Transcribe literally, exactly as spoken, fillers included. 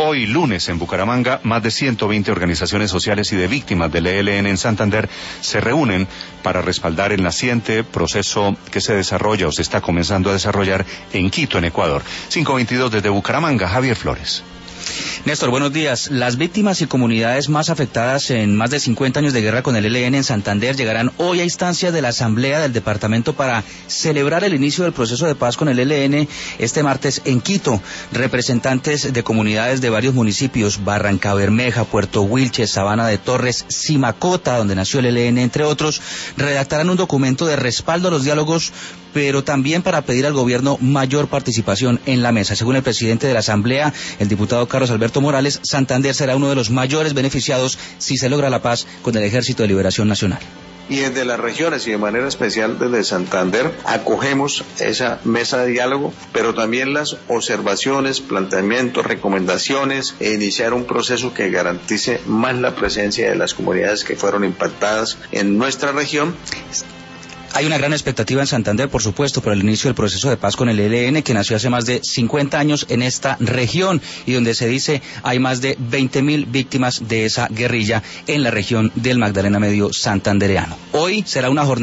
Hoy lunes en Bucaramanga, más de ciento veinte organizaciones sociales y de víctimas del E L N en Santander se reúnen para respaldar el naciente proceso que se desarrolla o se está comenzando a desarrollar en Quito, en Ecuador. cinco veintidós desde Bucaramanga, Javier Flores. Néstor, buenos días. Las víctimas y comunidades más afectadas en más de cincuenta años de guerra con el E L N en Santander llegarán hoy a instancia de la Asamblea del Departamento para celebrar el inicio del proceso de paz con el E L N este martes en Quito. Representantes de comunidades de varios municipios, Barrancabermeja, Puerto Wilches, Sabana de Torres, Simacota, donde nació el E L N, entre otros, redactarán un documento de respaldo a los diálogos, pero también para pedir al gobierno mayor participación en la mesa. Según el presidente de la Asamblea, el diputado Carlos Alberto Morales, Santander será uno de los mayores beneficiados si se logra la paz con el Ejército de Liberación Nacional. Y desde las regiones y de manera especial desde Santander acogemos esa mesa de diálogo, pero también las observaciones, planteamientos, recomendaciones e iniciar un proceso que garantice más la presencia de las comunidades que fueron impactadas en nuestra región. Hay una gran expectativa en Santander, por supuesto, por el inicio del proceso de paz con el E L N, que nació hace más de cincuenta años en esta región y donde se dice hay más de veinte mil víctimas de esa guerrilla en la región del Magdalena Medio santandereano. Hoy será una jornada